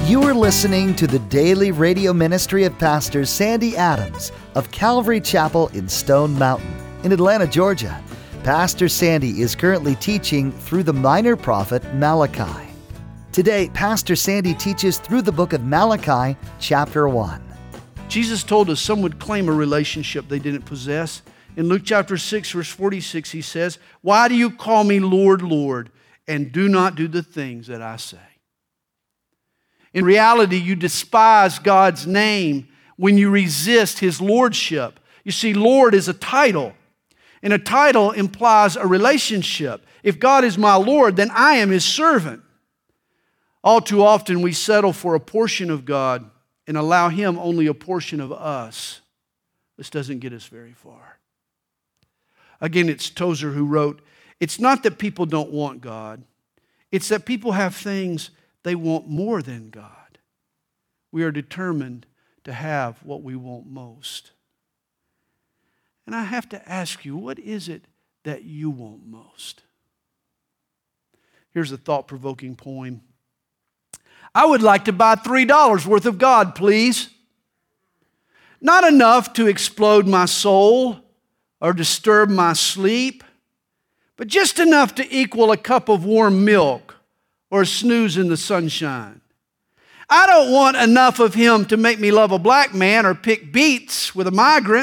You are listening to the daily radio ministry of Pastor Sandy Adams of Calvary Chapel in Stone Mountain in Atlanta, Georgia. Pastor Sandy is currently teaching through the minor prophet Malachi. Today, Pastor Sandy teaches through the book of Malachi, chapter 1. Jesus told us some would claim a relationship they didn't possess. In Luke chapter 6, verse 46, he says, "Why do you call me Lord, Lord, and do not do the things that I say?" In reality, you despise God's name when you resist His lordship. You see, Lord is a title, and a title implies a relationship. If God is my Lord, then I am His servant. All too often, we settle for a portion of God and allow Him only a portion of us. This doesn't get us very far. Again, it's Tozer who wrote, "It's not that people don't want God. It's that people have things they want more than God. We are determined to have what we want most." And I have to ask you, what is it that you want most? Here's a thought-provoking poem. I would like to buy $3 worth of God, please. Not enough to explode my soul or disturb my sleep, but just enough to equal a cup of warm milk or a snooze in the sunshine. I don't want enough of Him to make me love a black man or pick beets with a migrant.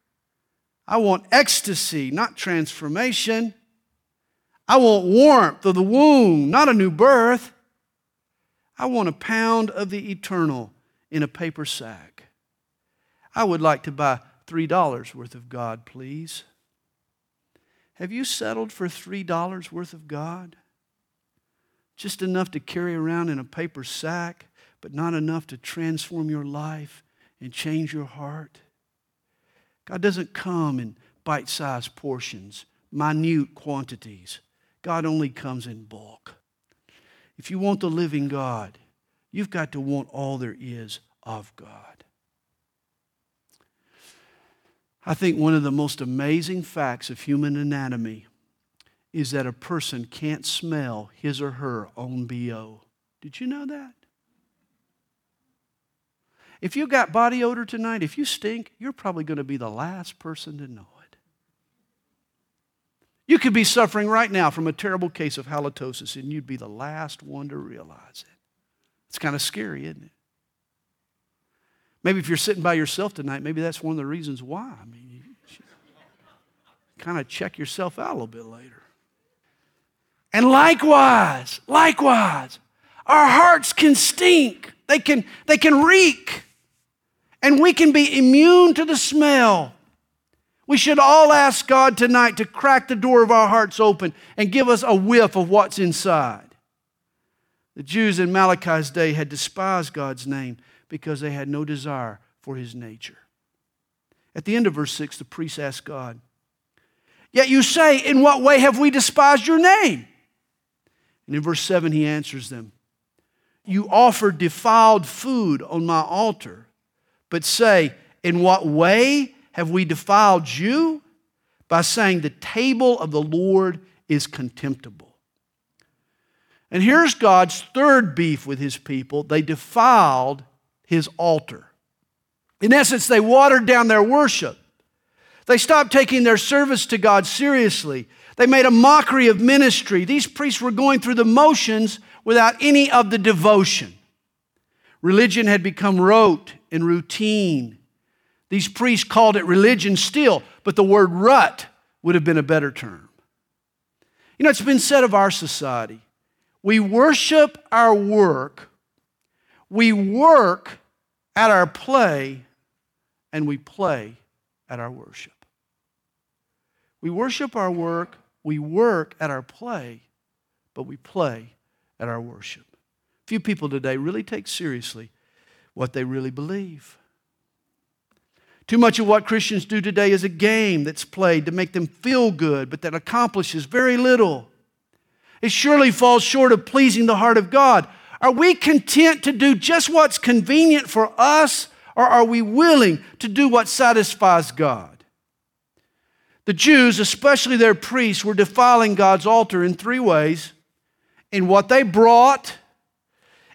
I want ecstasy, not transformation. I want warmth of the womb, not a new birth. I want a pound of the eternal in a paper sack. I would like to buy $3 worth of God, please. Have you settled for $3 worth of God? Just enough to carry around in a paper sack, but not enough to transform your life and change your heart? God doesn't come in bite-sized portions, minute quantities. God only comes in bulk. If you want the living God, you've got to want all there is of God. I think one of the most amazing facts of human anatomy is that a person can't smell his or her own BO. Did you know that? If you got body odor tonight, if you stink, you're probably going to be the last person to know it. You could be suffering right now from a terrible case of halitosis, and you'd be the last one to realize it. It's kind of scary, isn't it? Maybe if you're sitting by yourself tonight, maybe that's one of the reasons why. I mean, you should kind of check yourself out a little bit later. And likewise, our hearts can stink. They can reek. And we can be immune to the smell. We should all ask God tonight to crack the door of our hearts open and give us a whiff of what's inside. The Jews in Malachi's day had despised God's name because they had no desire for His nature. At the end of verse 6, the priest asked God, "Yet you say, in what way have we despised your name?" And in verse 7, he answers them, "You offer defiled food on my altar, but say, in what way have we defiled you? By saying the table of the Lord is contemptible." And here's God's third beef with His people. They defiled His altar. In essence, they watered down their worship. They stopped taking their service to God seriously. They made a mockery of ministry. These priests were going through the motions without any of the devotion. Religion had become rote and routine. These priests called it religion still, but the word rut would have been a better term. You know, it's been said of our society, we worship our work, we work at our play, and we play at our worship. We worship our work, we work at our play, but we play at our worship. Few people today really take seriously what they really believe. Too much of what Christians do today is a game that's played to make them feel good, but that accomplishes very little. It surely falls short of pleasing the heart of God. Are we content to do just what's convenient for us, or are we willing to do what satisfies God? The Jews, especially their priests, were defiling God's altar in three ways: in what they brought,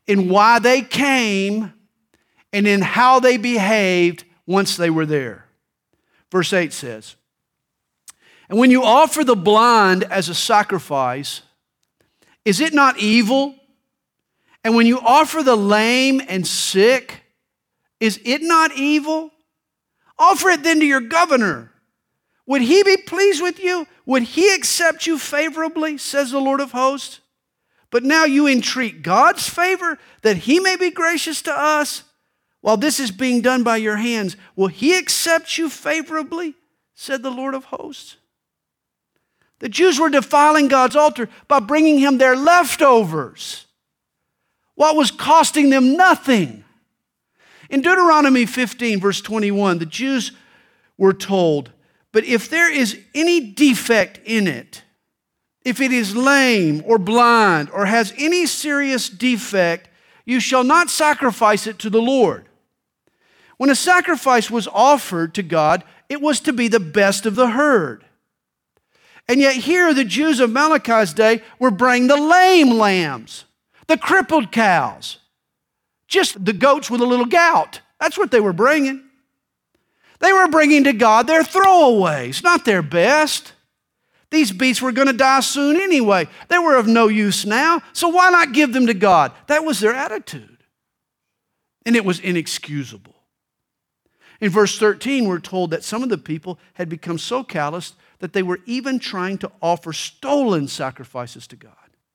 in why they came and in how they behaved once they were there. Verse 8 says, "And when you offer the blind as a sacrifice, is it not evil? And when you offer the lame and sick, is it not evil? Offer it then to your governor. Would he be pleased with you? Would he accept you favorably, says the Lord of hosts? But now you entreat God's favor that he may be gracious to us. While this is being done by your hands, will he accept you favorably, said the Lord of hosts?" The Jews were defiling God's altar by bringing him their leftovers, what was costing them nothing. In Deuteronomy 15, verse 21, the Jews were told, "But if there is any defect in it, if it is lame or blind or has any serious defect, you shall not sacrifice it to the Lord." When a sacrifice was offered to God, it was to be the best of the herd. And yet here the Jews of Malachi's day were bringing the lame lambs, the crippled cows, just the goats with a little gout. That's what they were bringing. They were bringing to God their throwaways, not their best. These beasts were going to die soon anyway. They were of no use now, so why not give them to God? That was their attitude. And it was inexcusable. In verse 13, we're told that some of the people had become so calloused that they were even trying to offer stolen sacrifices to God.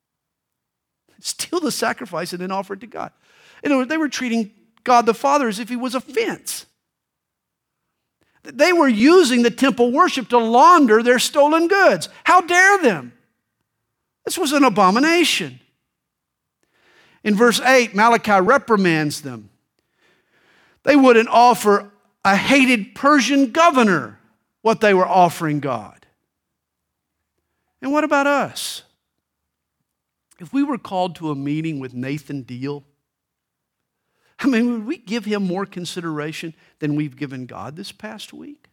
Steal the sacrifice and then offer it to God. In other words, they were treating God the Father as if he was a fence. They were using the temple worship to launder their stolen goods. How dare them? This was an abomination. In verse 8, Malachi reprimands them. They wouldn't offer a hated Persian governor what they were offering God. And what about us? If we were called to a meeting with Nathan Deal, would we give him more consideration than we've given God this past week?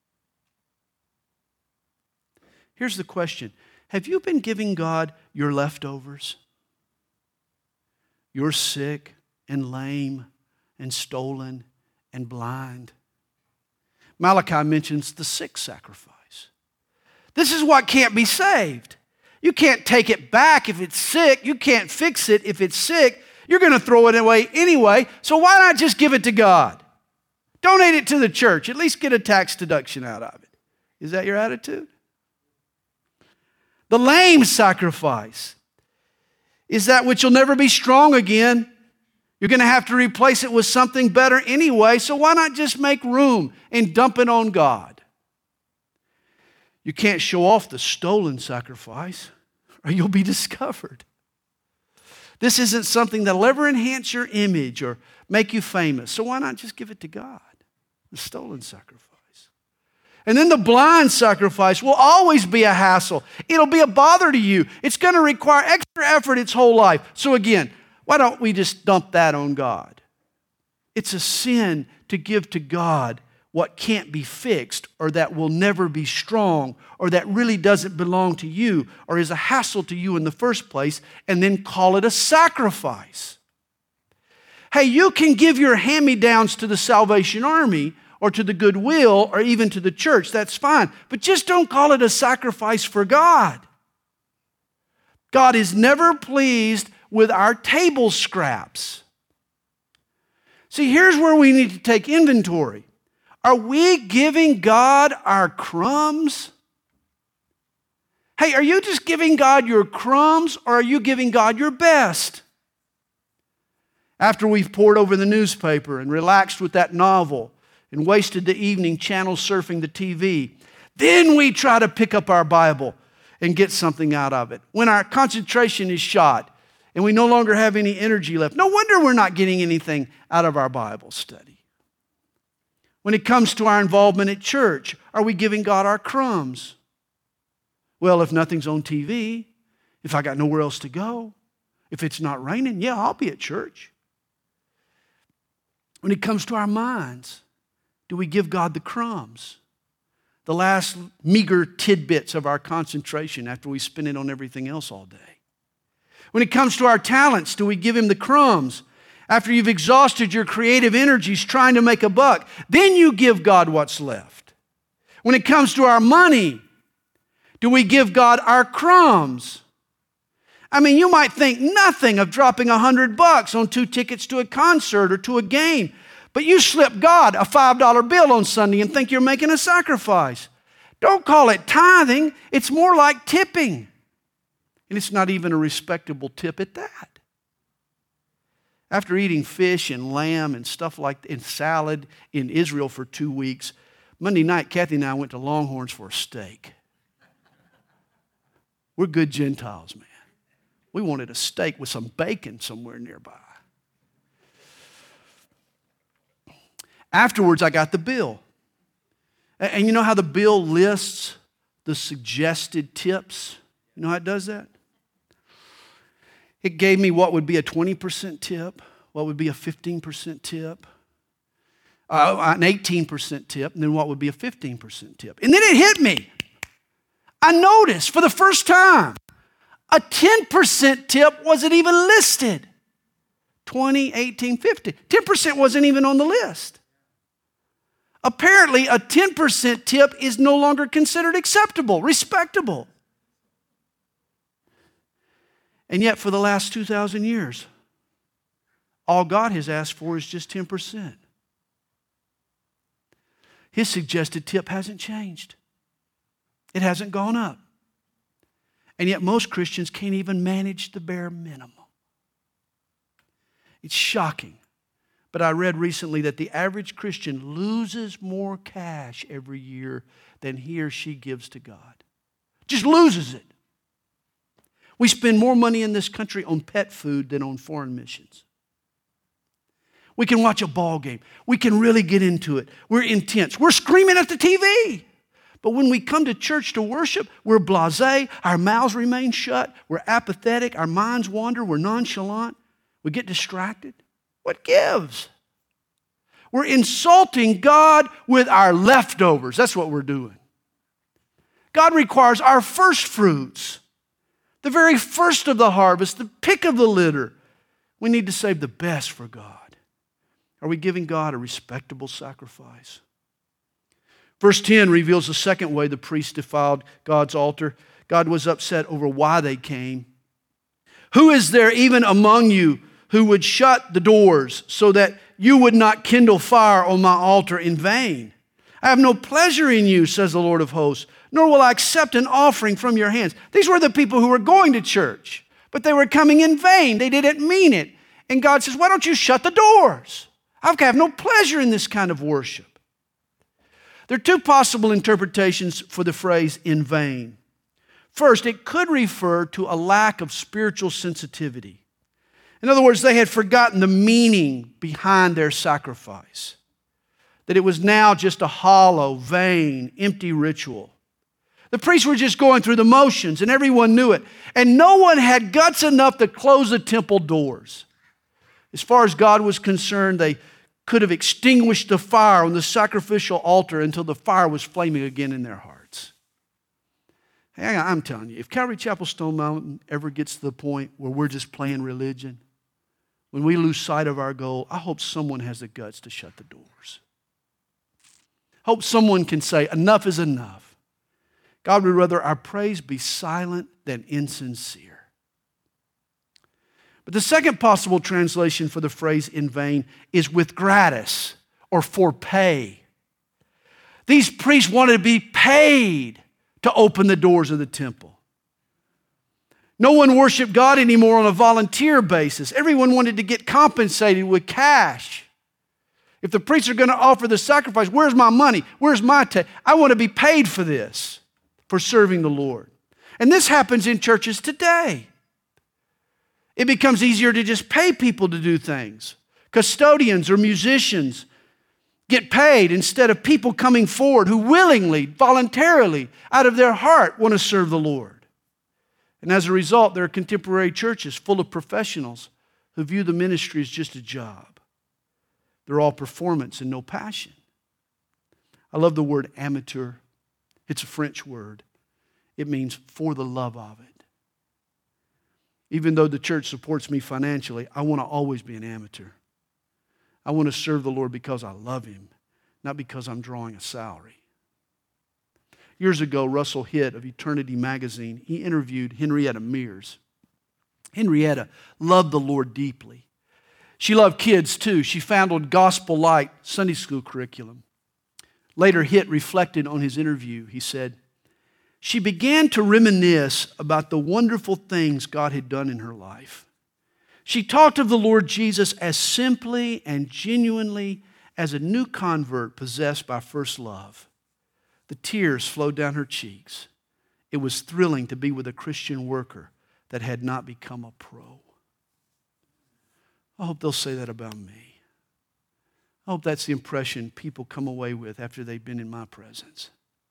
Here's the question. Have you been giving God your leftovers? You're sick and lame and stolen and blind. Malachi mentions the sick sacrifice. This is what can't be saved. You can't take it back if it's sick. You can't fix it if it's sick. You're going to throw it away anyway, so why not just give it to God? Donate it to the church. At least get a tax deduction out of it. Is that your attitude? The lame sacrifice is that which will never be strong again. You're going to have to replace it with something better anyway, so why not just make room and dump it on God? You can't show off the stolen sacrifice or you'll be discovered. This isn't something that'll ever enhance your image or make you famous, so why not just give it to God, the stolen sacrifice? And then the blind sacrifice will always be a hassle. It'll be a bother to you. It's going to require extra effort its whole life. So again, why don't we just dump that on God? It's a sin to give to God what can't be fixed or that will never be strong or that really doesn't belong to you or is a hassle to you in the first place and then call it a sacrifice. Hey, you can give your hand-me-downs to the Salvation Army or to the Goodwill or even to the church. That's fine. But just don't call it a sacrifice for God. God is never pleased with our table scraps. See, here's where we need to take inventory. Are we giving God our crumbs? Hey, are you just giving God your crumbs or are you giving God your best? After we've pored over the newspaper and relaxed with that novel and wasted the evening channel surfing the TV, then we try to pick up our Bible and get something out of it. When our concentration is shot and we no longer have any energy left, no wonder we're not getting anything out of our Bible study. When it comes to our involvement at church, are we giving God our crumbs? Well, if nothing's on TV, if I got nowhere else to go, if it's not raining, yeah, I'll be at church. When it comes to our minds, do we give God the crumbs? The last meager tidbits of our concentration after we spend it on everything else all day. When it comes to our talents, do we give Him the crumbs? After you've exhausted your creative energies trying to make a buck, then you give God what's left. When it comes to our money, do we give God our crumbs? I mean, you might think nothing of dropping $100 on 2 tickets to a concert or to a game, but you slip God a $5 bill on Sunday and think you're making a sacrifice. Don't call it tithing. It's more like tipping. And it's not even a respectable tip at that. After eating fish and lamb and stuff like that, and salad in Israel for 2 weeks, Monday night, Kathy and I went to Longhorns for a steak. We're good Gentiles, man. We wanted a steak with some bacon somewhere nearby. Afterwards, I got the bill. And you know how the bill lists the suggested tips? You know how it does that? It gave me what would be a 20% tip, what would be a 15% tip, an 18% tip, and then what would be a 15% tip. And then it hit me. I noticed for the first time, a 10% tip wasn't even listed. 20, 18, 50. 10% wasn't even on the list. Apparently, a 10% tip is no longer considered acceptable, respectable. And yet, for the last 2,000 years, all God has asked for is just 10%. His suggested tip hasn't changed. It hasn't gone up. And yet most Christians can't even manage the bare minimum. It's shocking. But I read recently that the average Christian loses more cash every year than he or she gives to God. Just loses it. We spend more money in this country on pet food than on foreign missions. We can watch a ball game. We can really get into it. We're intense. We're screaming at the TV. But when we come to church to worship, we're blasé, our mouths remain shut, we're apathetic, our minds wander, we're nonchalant, we get distracted. What gives? We're insulting God with our leftovers. That's what we're doing. God requires our first fruits, the very first of the harvest, the pick of the litter. We need to save the best for God. Are we giving God a respectable sacrifice? Verse 10 reveals the second way the priests defiled God's altar. God was upset over why they came. Who is there even among you who would shut the doors so that you would not kindle fire on my altar in vain? I have no pleasure in you, says the Lord of hosts, nor will I accept an offering from your hands. These were the people who were going to church, but they were coming in vain. They didn't mean it. And God says, why don't you shut the doors? I have no pleasure in this kind of worship. There are two possible interpretations for the phrase in vain. First, it could refer to a lack of spiritual sensitivity. In other words, they had forgotten the meaning behind their sacrifice. That it was now just a hollow, vain, empty ritual. The priests were just going through the motions and everyone knew it. And no one had guts enough to close the temple doors. As far as God was concerned, they could have extinguished the fire on the sacrificial altar until the fire was flaming again in their hearts. Hey, I'm telling you, if Calvary Chapel Stone Mountain ever gets to the point where we're just playing religion, when we lose sight of our goal, I hope someone has the guts to shut the doors. Hope someone can say, enough is enough. God would rather our praise be silent than insincere. But the second possible translation for the phrase in vain is with gratis or for pay. These priests wanted to be paid to open the doors of the temple. No one worshiped God anymore on a volunteer basis. Everyone wanted to get compensated with cash. If the priests are going to offer the sacrifice, where's my money? Where's my I want to be paid for this, for serving the Lord. And this happens in churches today. It becomes easier to just pay people to do things. Custodians or musicians get paid instead of people coming forward who willingly, voluntarily, out of their heart want to serve the Lord. And as a result, there are contemporary churches full of professionals who view the ministry as just a job. They're all performance and no passion. I love the word amateur. It's a French word. It means for the love of it. Even though the church supports me financially, I want to always be an amateur. I want to serve the Lord because I love Him, not because I'm drawing a salary. Years ago, Russell Hitt of Eternity Magazine, he interviewed Henrietta Mears. Henrietta loved the Lord deeply. She loved kids too. She founded Gospel Light Sunday school curriculum. Later, Hitt reflected on his interview. He said, she began to reminisce about the wonderful things God had done in her life. She talked of the Lord Jesus as simply and genuinely as a new convert possessed by first love. The tears flowed down her cheeks. It was thrilling to be with a Christian worker that had not become a pro. I hope they'll say that about me. I hope that's the impression people come away with after they've been in my presence.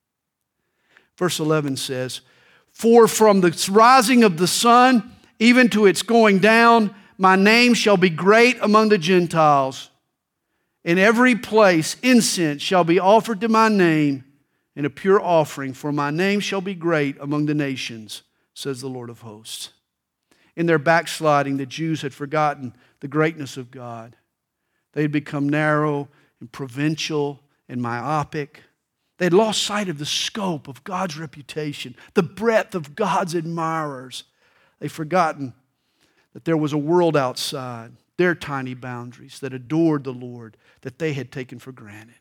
Verse 11 says, for from the rising of the sun even to its going down, my name shall be great among the Gentiles. In every place incense shall be offered to my name, and a pure offering, for my name shall be great among the nations, says the Lord of hosts. In their backsliding, the Jews had forgotten the greatness of God. They had become narrow and provincial and myopic. They had lost sight of the scope of God's reputation, the breadth of God's admirers. They'd forgotten that there was a world outside their tiny boundaries that adored the Lord that they had taken for granted.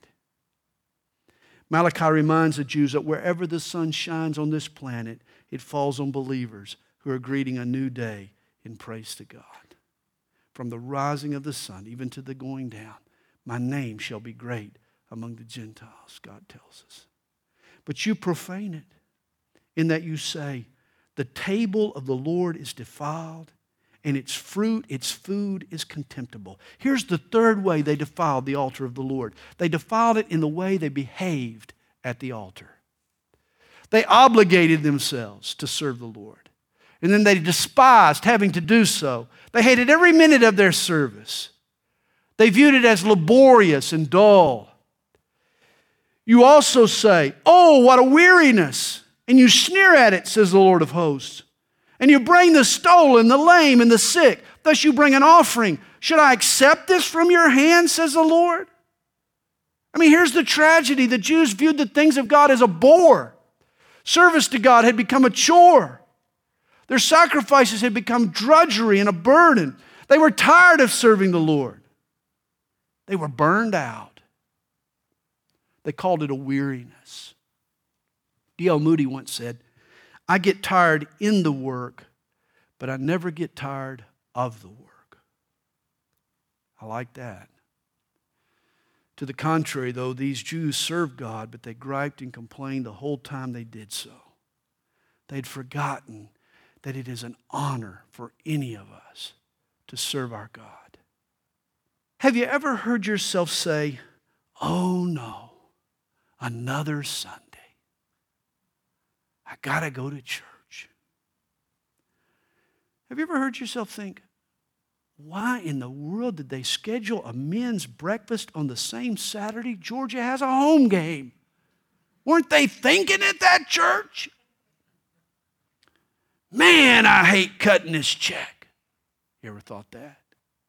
Malachi reminds the Jews that wherever the sun shines on this planet, it falls on believers who are greeting a new day in praise to God. From the rising of the sun even to the going down, my name shall be great among the Gentiles, God tells us. But you profane it in that you say, the table of the Lord is defiled, and its fruit, its food is contemptible. Here's the third way they defiled the altar of the Lord. They defiled it in the way they behaved at the altar. They obligated themselves to serve the Lord. And then they despised having to do so. They hated every minute of their service. They viewed it as laborious and dull. You also say, oh, what a weariness. And you sneer at it, says the Lord of hosts. And you bring the stolen, the lame, and the sick. Thus you bring an offering. Should I accept this from your hand, says the Lord? I mean, here's the tragedy. The Jews viewed the things of God as a bore. Service to God had become a chore. Their sacrifices had become drudgery and a burden. They were tired of serving the Lord. They were burned out. They called it a weariness. D.L. Moody once said, I get tired in the work, but I never get tired of the work. I like that. To the contrary, though, these Jews served God, but they griped and complained the whole time they did so. They'd forgotten that it is an honor for any of us to serve our God. Have you ever heard yourself say, oh no, another Sunday. I got to go to church. Have you ever heard yourself think, why in the world did they schedule a men's breakfast on the same Saturday Georgia has a home game? Weren't they thinking at that church? Man, I hate cutting this check. You ever thought that?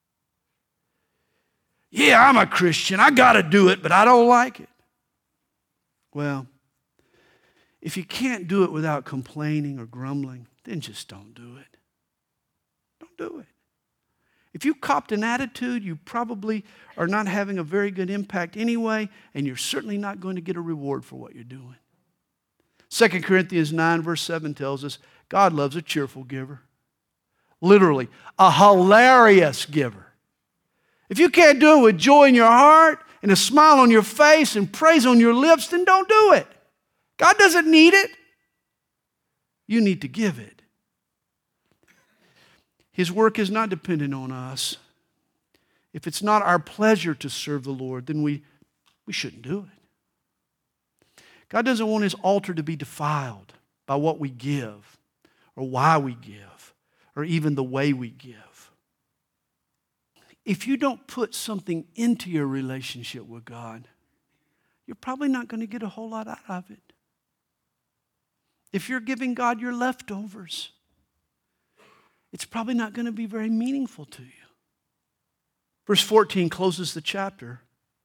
Yeah, I'm a Christian. I got to do it, but I don't like it. Well, if you can't do it without complaining or grumbling, then just don't do it. Don't do it. If you copped an attitude, you probably are not having a very good impact anyway, and you're certainly not going to get a reward for what you're doing. 2 Corinthians 9 verse 7 tells us, God loves a cheerful giver. Literally, a hilarious giver. If you can't do it with joy in your heart and a smile on your face and praise on your lips, then don't do it. God doesn't need it. You need to give it. His work is not dependent on us. If it's not our pleasure to serve the Lord, then we shouldn't do it. God doesn't want His altar to be defiled by what we give or why we give or even the way we give. If you don't put something into your relationship with God, you're probably not going to get a whole lot out of it. If you're giving God your leftovers, it's probably not going to be very meaningful to you. Verse 14 closes the chapter.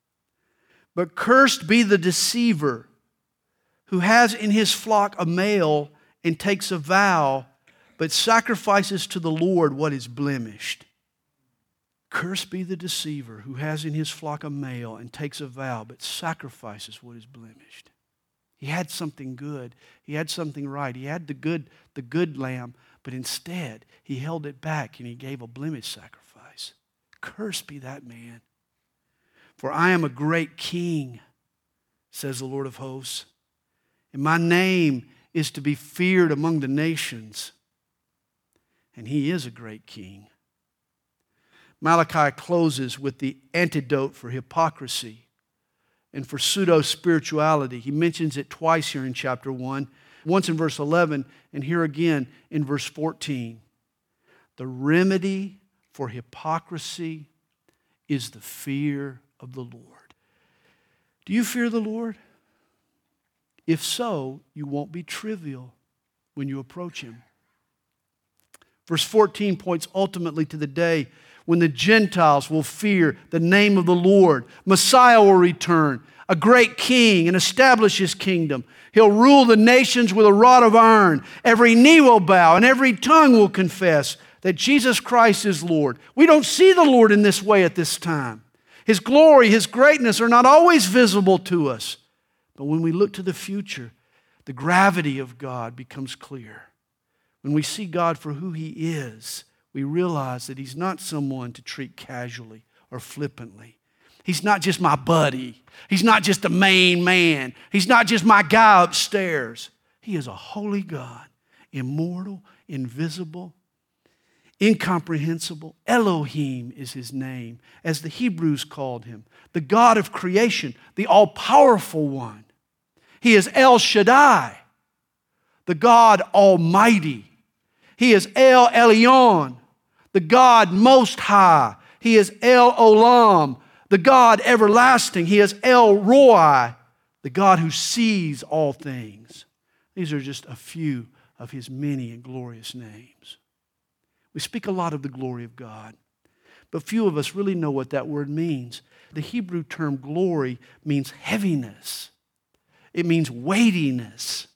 But cursed be the deceiver who has in his flock a male and takes a vow, but sacrifices to the Lord what is blemished. Cursed be the deceiver who has in his flock a male and takes a vow, but sacrifices what is blemished. He had something good. He had something right. He had the good lamb, but instead he held it back and he gave a blemished sacrifice. Cursed be that man. For I am a great king, says the Lord of hosts, and my name is to be feared among the nations. And he is a great king. Malachi closes with the antidote for hypocrisy and for pseudo-spirituality. He mentions it twice here in chapter 1, once in verse 11, and here again in verse 14. The remedy for hypocrisy is the fear of the Lord. Do you fear the Lord? If so, you won't be trivial when you approach Him. Verse 14 points ultimately to the day when the Gentiles will fear the name of the Lord. Messiah will return, a great king, and establish His kingdom. He'll rule the nations with a rod of iron. Every knee will bow and every tongue will confess that Jesus Christ is Lord. We don't see the Lord in this way at this time. His glory, His greatness are not always visible to us. But when we look to the future, the gravity of God becomes clear. When we see God for who He is, we realize that He's not someone to treat casually or flippantly. He's not just my buddy. He's not just the main man. He's not just my guy upstairs. He is a holy God, immortal, invisible, incomprehensible. Elohim is His name, as the Hebrews called Him. The God of creation, the all-powerful one. He is El Shaddai, the God Almighty. He is El Elyon, the God Most High. He is El Olam, the God Everlasting. He is El Roi, the God who sees all things. These are just a few of His many and glorious names. We speak a lot of the glory of God, but few of us really know what that word means. The Hebrew term glory means heaviness. It means weightiness.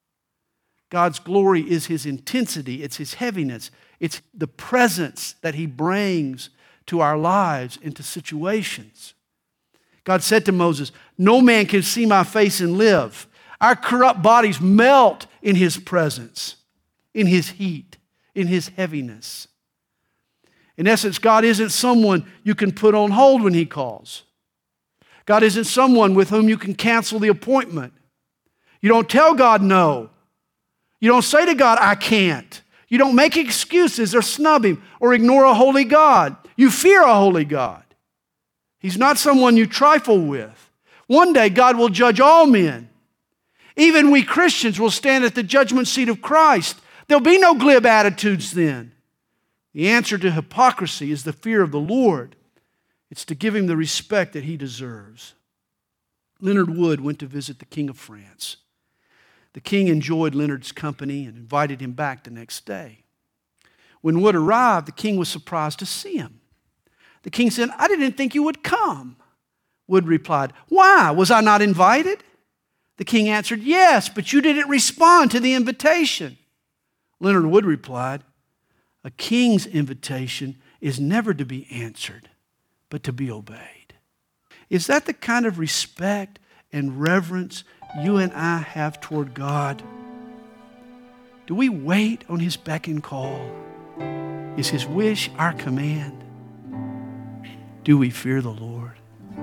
God's glory is His intensity. It's His heaviness. It's the presence that He brings to our lives, into situations. God said to Moses, "No man can see my face and live." Our corrupt bodies melt in His presence, in His heat, in His heaviness. In essence, God isn't someone you can put on hold when He calls. God isn't someone with whom you can cancel the appointment. You don't tell God no. You don't say to God, "I can't." You don't make excuses or snub Him or ignore a holy God. You fear a holy God. He's not someone you trifle with. One day, God will judge all men. Even we Christians will stand at the judgment seat of Christ. There'll be no glib attitudes then. The answer to hypocrisy is the fear of the Lord. It's to give Him the respect that He deserves. Leonard Wood went to visit the King of France. The king enjoyed Leonard's company and invited him back the next day. When Wood arrived, the king was surprised to see him. The king said, "I didn't think you would come." Wood replied, "Why? Was I not invited?" The king answered, "Yes, but you didn't respond to the invitation." Leonard Wood replied, "A king's invitation is never to be answered, but to be obeyed." Is that the kind of respect and reverence you and I have toward God? Do we wait on His beck and call? Is His wish our command? Do we fear the Lord?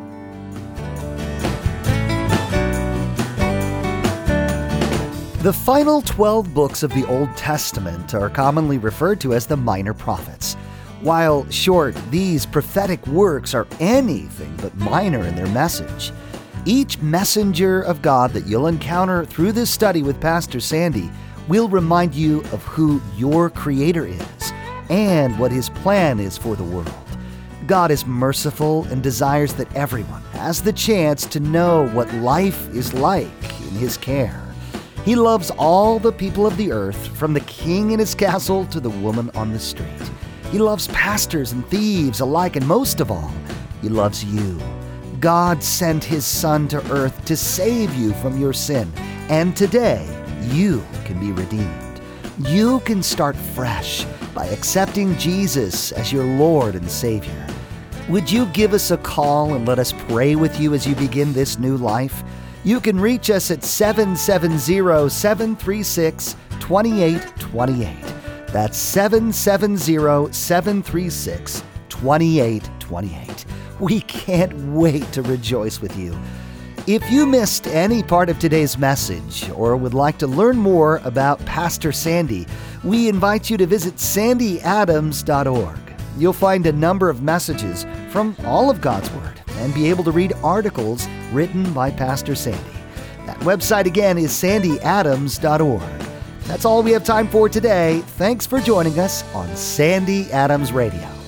The final 12 books of the Old Testament are commonly referred to as the Minor Prophets. While short, these prophetic works are anything but minor in their message. Each messenger of God that you'll encounter through this study with Pastor Sandy will remind you of who your Creator is and what His plan is for the world. God is merciful and desires that everyone has the chance to know what life is like in His care. He loves all the people of the earth, from the king in his castle to the woman on the street. He loves pastors and thieves alike, and most of all, He loves you. God sent His Son to earth to save you from your sin, and today you can be redeemed. You can start fresh by accepting Jesus as your Lord and Savior. Would you give us a call and let us pray with you as you begin this new life? You can reach us at 770-736-2828. That's 770-736-2828. We can't wait to rejoice with you. If you missed any part of today's message or would like to learn more about Pastor Sandy, we invite you to visit sandyadams.org. You'll find a number of messages from all of God's Word and be able to read articles written by Pastor Sandy. That website again is sandyadams.org. That's all we have time for today. Thanks for joining us on Sandy Adams Radio.